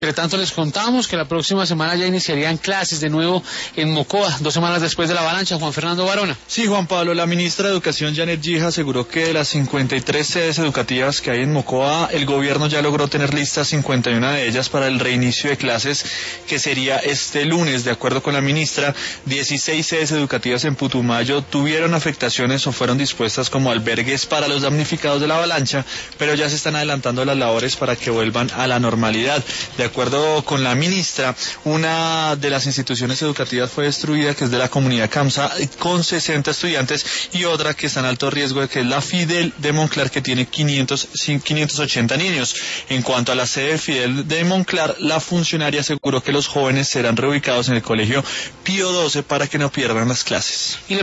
Entre tanto, les contamos que la próxima semana ya iniciarían clases de nuevo en Mocoa, 2 semanas después de la avalancha. Juan Fernando Varona. Sí, Juan Pablo, la ministra de Educación, Janet Gija, aseguró que de las 53 sedes educativas que hay en Mocoa, el gobierno ya logró tener listas 51 de ellas para el reinicio de clases, que sería este lunes. De acuerdo con la ministra, 16 sedes educativas en Putumayo tuvieron afectaciones o fueron dispuestas como albergues para los damnificados de la avalancha, pero ya se están adelantando las labores para que vuelvan a la normalidad. De acuerdo con la ministra, una de las instituciones educativas fue destruida, que es de la comunidad Camsa, con 60 estudiantes, y otra que está en alto riesgo, que es la Fidel de Monclar, que tiene 580 niños. En cuanto a la sede Fidel de Monclar, la funcionaria aseguró que los jóvenes serán reubicados en el colegio Pío XII para que no pierdan las clases.